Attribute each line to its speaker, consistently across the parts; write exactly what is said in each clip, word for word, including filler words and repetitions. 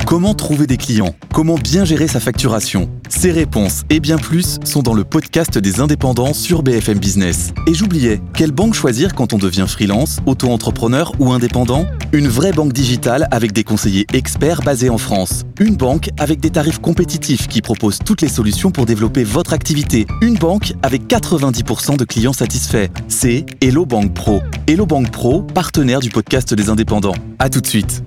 Speaker 1: Comment trouver des clients ? Comment bien gérer sa facturation ? Ces réponses et bien plus sont dans le podcast des indépendants sur B F M Business. Et j'oubliais, quelle banque choisir quand on devient freelance, auto-entrepreneur ou indépendant ? Une vraie banque digitale avec des conseillers experts basés en France. Une banque avec des tarifs compétitifs qui propose toutes les solutions pour développer votre activité. Une banque avec quatre-vingt-dix pour cent de clients satisfaits. C'est Hello Bank Pro. Hello Bank Pro, partenaire du podcast des indépendants. À tout de suite.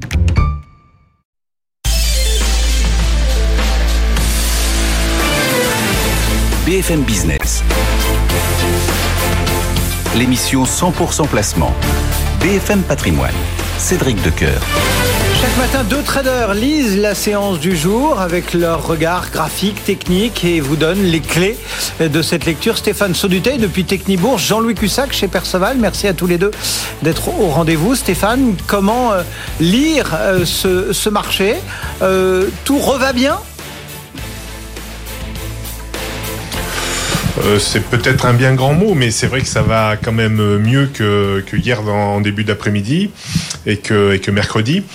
Speaker 2: B F M Business, l'émission cent pour cent placement. B F M Patrimoine, Cédric Decoeur.
Speaker 3: Chaque matin, deux traders lisent la séance du jour avec leur regard graphique, technique et vous donnent les clés de cette lecture. Stéphane Sauduteil depuis Technibourse, Jean-Louis Cussac chez Perceval. Merci à tous les deux d'être au rendez-vous. Stéphane, comment lire ce, ce marché ? euh, Tout reva bien ?
Speaker 4: Euh, c'est peut-être un bien grand mot, mais c'est vrai que ça va quand même mieux que, que hier dans, en début d'après-midi et que, et que mercredi.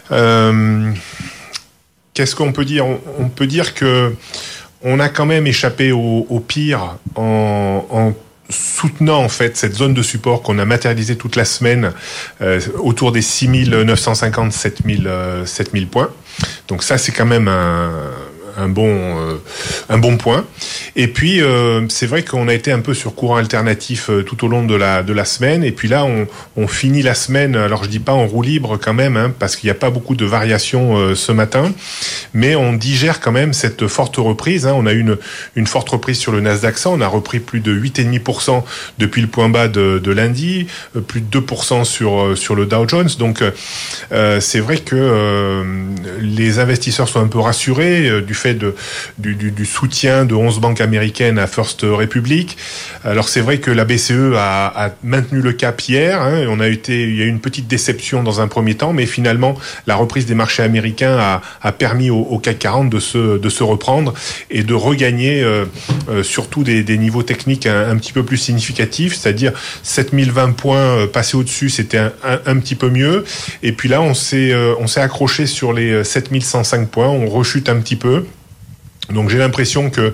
Speaker 4: Euh, qu'est-ce qu'on peut dire ? on, on peut dire que on a quand même échappé au, au pire en, en soutenant en fait cette zone de support qu'on a matérialisée toute la semaine euh, autour des six mille neuf cent cinquante, sept mille points. Donc ça, c'est quand même un un bon euh, un bon point. Et puis euh, c'est vrai qu'on a été un peu sur courant alternatif euh, tout au long de la de la semaine, et puis là on on finit la semaine, alors je dis pas en roue libre quand même, hein, parce qu'il n'y a pas beaucoup de variations euh, ce matin, mais on digère quand même cette forte reprise, hein. On a eu une une forte reprise sur le Nasdaq cent, on a repris plus de huit virgule cinq pour cent depuis le point bas de de lundi, euh, plus de deux pour cent sur euh, sur le Dow Jones. Donc euh, c'est vrai que euh, les investisseurs sont un peu rassurés euh, du fait de, du, du, du soutien de onze banques américaines à First Republic. Alors c'est vrai que la B C E a, a maintenu le cap hier, hein, on a été, il y a eu une petite déception dans un premier temps, mais finalement la reprise des marchés américains a, a permis au, au C A C quarante de se, de se reprendre et de regagner euh, euh, surtout des, des niveaux techniques un, un petit peu plus significatifs, c'est-à-dire sept mille vingt points euh, passés au-dessus, c'était un, un, un petit peu mieux, et puis là on s'est, euh, on s'est accroché sur les sept mille cent cinq points, on rechute un petit peu. Donc j'ai l'impression que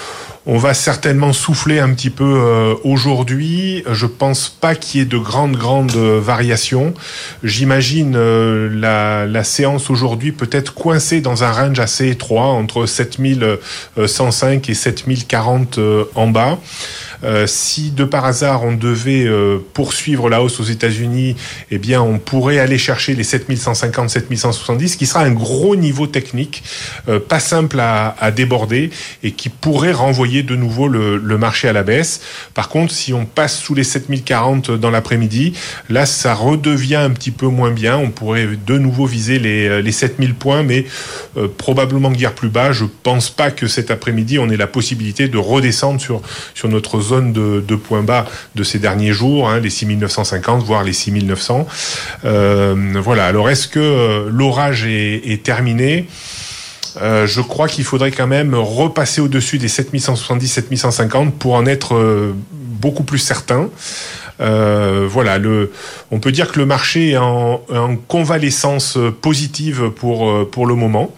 Speaker 4: on va certainement souffler un petit peu euh, aujourd'hui. Je pense pas qu'il y ait de grandes grandes variations. J'imagine euh, la, la séance aujourd'hui peut-être coincée dans un range assez étroit entre sept mille cent cinq et sept mille quarante euh, en bas. Euh, si de par hasard on devait euh, poursuivre la hausse aux États-Unis, eh bien on pourrait aller chercher les sept mille cent cinquante, sept mille cent soixante-dix, qui sera un gros niveau technique, euh, pas simple à, à déborder et qui pourrait renvoyer de nouveau le, le marché à la baisse. Par contre, si on passe sous les sept mille quarante dans l'après-midi, là ça redevient un petit peu moins bien. On pourrait de nouveau viser les, les sept mille points, mais euh, probablement guère plus bas. Je pense pas que cet après-midi on ait la possibilité de redescendre sur sur notre zone de, de points bas de ces derniers jours, hein, les six mille neuf cent cinquante, voire les six mille neuf cents. Euh, voilà. Alors, est-ce que l'orage est, est terminé ? Euh, je crois qu'il faudrait quand même repasser au-dessus des sept mille cent soixante-dix, sept mille cent cinquante pour en être euh, beaucoup plus certain. Euh, voilà, le, on peut dire que le marché est en, en convalescence positive pour pour le moment.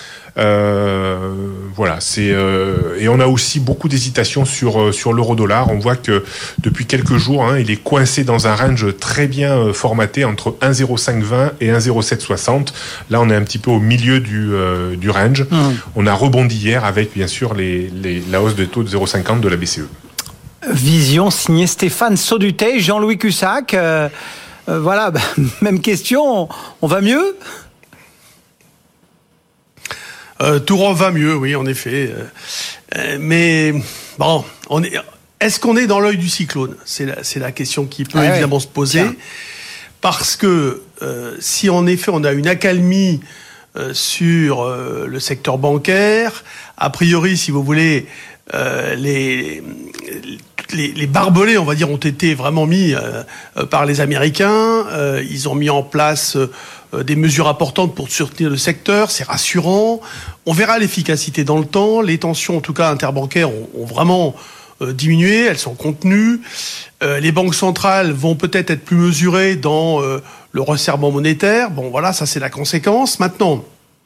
Speaker 4: Euh, voilà, c'est euh, et on a aussi beaucoup d'hésitations sur sur l'euro-dollar. On voit que depuis quelques jours, hein, il est coincé dans un range très bien formaté entre un virgule zéro cinq vingt et un virgule zéro sept soixante. Là, on est un petit peu au milieu du euh, du range. Mmh. On a rebondi hier avec bien sûr les, les la hausse de taux de zéro virgule cinquante de la B C E.
Speaker 3: Vision signée Stéphane Sauduteil, Jean-Louis Cussac. Euh, euh, voilà, bah, même question. On, on va mieux ?
Speaker 5: Euh, tout va mieux, oui, en effet. Euh, mais bon, on est. Est-ce qu'on est dans l'œil du cyclone ? C'est la, c'est la question qui peut ah évidemment ouais. se poser, Tiens. parce que euh, si en effet on a une accalmie euh, sur euh, le secteur bancaire, a priori, si vous voulez, euh, les, les les barbelés, on va dire, ont été vraiment mis euh, par les Américains. Euh, ils ont mis en place euh, des mesures importantes pour soutenir le secteur, c'est rassurant. On verra l'efficacité dans le temps. Les tensions, en tout cas interbancaires, ont, ont vraiment euh, diminué, elles sont contenues. Euh, les banques centrales vont peut-être être plus mesurées dans euh, le resserrement monétaire. Bon, voilà, ça c'est la conséquence. Maintenant,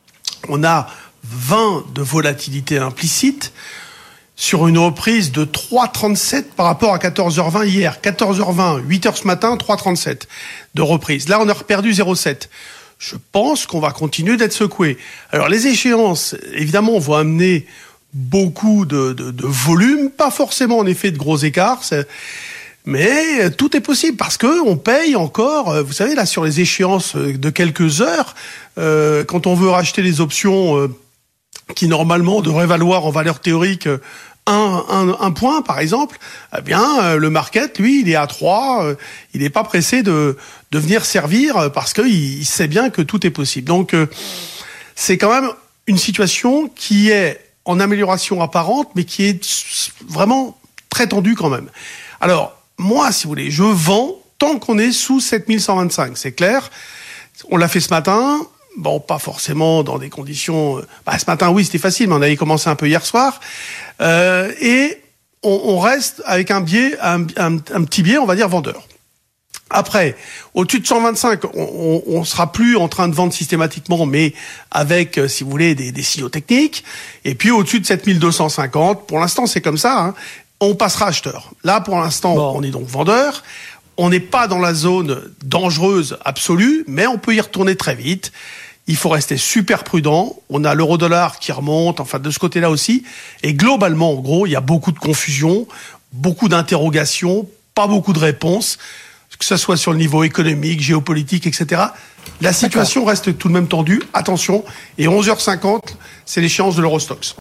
Speaker 5: on a vingt de volatilité implicite sur une reprise de trois virgule trente-sept par rapport à quatorze heures vingt hier. quatorze heures vingt, huit heures ce matin, trois virgule trente-sept de reprise. Là, on a perdu zéro virgule sept. Je pense qu'on va continuer d'être secoué. Alors, les échéances, évidemment, vont amener beaucoup de, de, de volume, pas forcément en effet de gros écarts, c'est... mais tout est possible parce que on paye encore, vous savez, là, sur les échéances de quelques heures, euh, quand on veut racheter les options euh, qui normalement devraient valoir en valeur théorique un, un, un point, par exemple, eh bien, euh, le market, lui, il est à trois, euh, il n'est pas pressé de, de venir servir parce qu'il il sait bien que tout est possible. Donc, euh, c'est quand même une situation qui est en amélioration apparente, mais qui est vraiment très tendue quand même. Alors, moi, si vous voulez, je vends tant qu'on est sous sept mille cent vingt-cinq, c'est clair. On l'a fait ce matin. Bon, pas forcément dans des conditions... Bah, ce matin, oui, c'était facile, mais on avait commencé un peu hier soir. Euh, et on, on reste avec un biais, un, un, un petit biais, on va dire, vendeur. Après, au-dessus de cent vingt-cinq, on, on, on sera plus en train de vendre systématiquement, mais avec, si vous voulez, des, des signaux techniques. Et puis, au-dessus de sept mille deux cent cinquante, pour l'instant, c'est comme ça, hein, on passera acheteur. Là, pour l'instant, bon. on est donc vendeur. On n'est pas dans la zone dangereuse absolue, mais on peut y retourner très vite. Il faut rester super prudent. On a l'euro-dollar qui remonte, enfin de ce côté-là aussi. Et globalement, en gros, il y a beaucoup de confusion, beaucoup d'interrogations, pas beaucoup de réponses, que ce soit sur le niveau économique, géopolitique, et cetera. La situation D'accord. reste tout de même tendue. Attention. Et onze heures cinquante, c'est l'échéance de l'Eurostoxx.